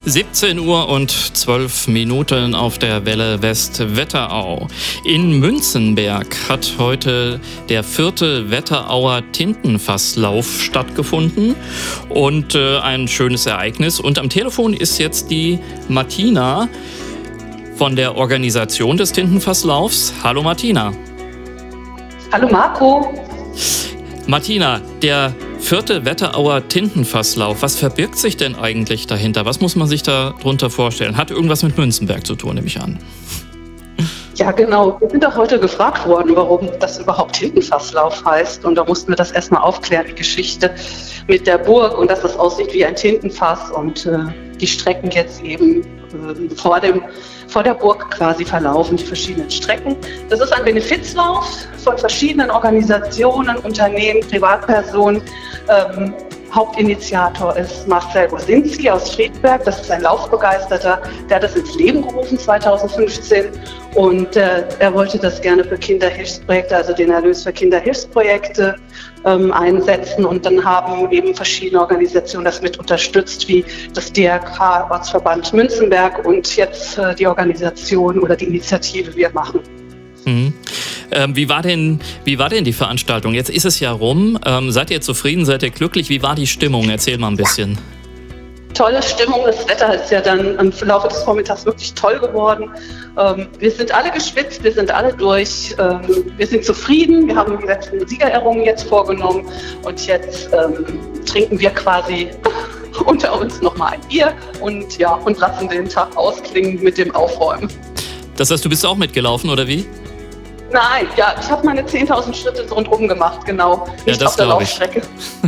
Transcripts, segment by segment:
17 Uhr und 12 Minuten auf der Welle West-Wetterau. In Münzenberg hat heute der 4. Wetterauer Tintenfasslauf stattgefunden und ein schönes Ereignis. Und am Telefon ist jetzt die Martina von der Organisation des Tintenfasslaufs. Hallo Martina. Hallo Marco. Martina, der 4. Wetterauer Tintenfasslauf, was verbirgt sich denn eigentlich dahinter? Was muss man sich darunter vorstellen? Hat irgendwas mit Münzenberg zu tun, nehme ich an. Ja, genau. Wir sind auch heute gefragt worden, warum das überhaupt Tintenfasslauf heißt. Und da mussten wir das erstmal aufklären, die Geschichte mit der Burg und dass das aussieht wie ein Tintenfass und die Strecken jetzt eben vor der Burg quasi verlaufen, die verschiedenen Strecken. Das ist ein Benefizlauf von verschiedenen Organisationen, Unternehmen, Privatpersonen. Hauptinitiator ist Marcel Wosinski aus Friedberg. Das ist ein Laufbegeisterter, der hat das ins Leben gerufen 2015 und er wollte das gerne für Kinderhilfsprojekte, also den Erlös für Kinderhilfsprojekte einsetzen, und dann haben eben verschiedene Organisationen das mit unterstützt, wie das DRK, Ortsverband Münzenberg und jetzt die Organisation oder die Initiative Wir machen. Mhm. Wie war denn die Veranstaltung? Jetzt ist es ja rum. Seid ihr zufrieden? Seid ihr glücklich? Wie war die Stimmung? Erzähl mal ein bisschen. Tolle Stimmung. Das Wetter ist ja dann im Laufe des Vormittags wirklich toll geworden. Wir sind alle geschwitzt, wir sind alle durch. Wir sind zufrieden. Wir haben die letzten Siegerehrungen jetzt vorgenommen und jetzt trinken wir quasi unter uns nochmal ein Bier und lassen den Tag ausklingen mit dem Aufräumen. Das heißt, du bist auch mitgelaufen, oder wie? Nein, ja, ich habe meine 10.000 Schritte rundherum gemacht, genau. Nicht auf der Laufstrecke.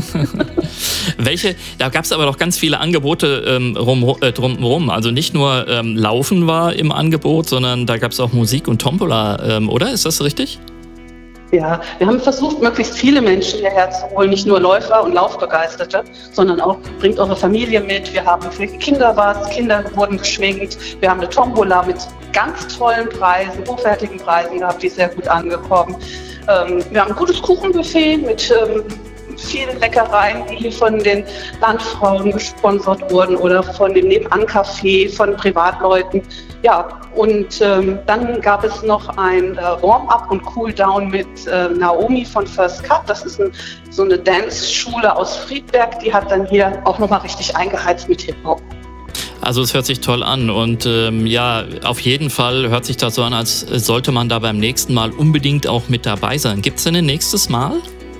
Da gab es aber doch ganz viele Angebote drumherum. Also nicht nur Laufen war im Angebot, sondern da gab es auch Musik und Tombola, oder? Ist das richtig? Ja, wir haben versucht, möglichst viele Menschen hierher zu holen, nicht nur Läufer und Laufbegeisterte, sondern auch bringt eure Familie mit. Wir haben für Kinder Kinder wurden geschminkt. Wir haben eine Tombola mit ganz tollen Preisen, hochwertigen Preisen gehabt, die ist sehr gut angekommen. Wir haben ein gutes Kuchenbuffet mit vielen Leckereien, die von den Landfrauen gesponsert wurden oder von dem Nebenan-Café, von Privatleuten. Ja, und dann gab es noch ein Warm-up und Cool-down mit Naomi von First Cut. Das ist so eine Dance-Schule aus Friedberg. Die hat dann hier auch nochmal richtig eingeheizt mit Hip-Hop. Also es hört sich toll an und auf jeden Fall hört sich das so an, als sollte man da beim nächsten Mal unbedingt auch mit dabei sein. Gibt es denn ein nächstes Mal?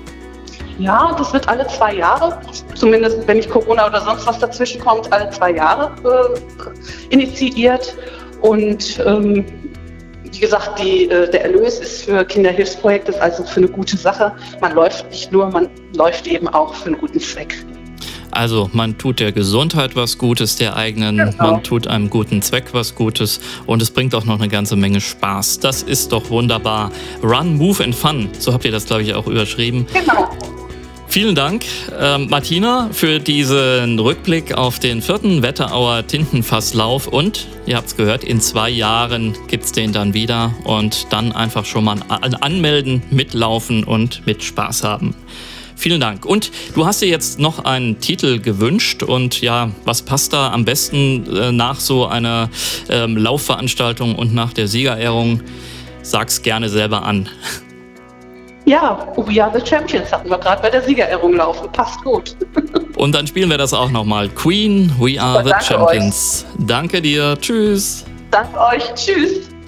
Ja, das wird alle 2 Jahre, zumindest wenn nicht Corona oder sonst was dazwischen kommt, alle 2 Jahre initiiert. Und wie gesagt, der Erlös ist für Kinderhilfsprojekte, also für eine gute Sache. Man läuft nicht nur, man läuft eben auch für einen guten Zweck. Also man tut der Gesundheit was Gutes, der eigenen, genau. Man tut einem guten Zweck was Gutes und es bringt auch noch eine ganze Menge Spaß. Das ist doch wunderbar. Run, Move and Fun, so habt ihr das, glaube ich, auch überschrieben. Genau. Vielen Dank, Martina, für diesen Rückblick auf den 4. Wetterauer Tintenfasslauf. Und, ihr habt es gehört, in 2 Jahren gibt es den dann wieder. Und dann einfach schon mal anmelden, mitlaufen und mit Spaß haben. Vielen Dank. Und du hast dir jetzt noch einen Titel gewünscht. Und ja, was passt da am besten nach so einer Laufveranstaltung und nach der Siegerehrung? Sag's gerne selber an. Ja, We Are the Champions hatten wir gerade bei der Siegerehrung laufen. Passt gut. Und dann spielen wir das auch nochmal. Queen, We Are the Champions. Euch. Danke dir. Tschüss. Danke euch. Tschüss.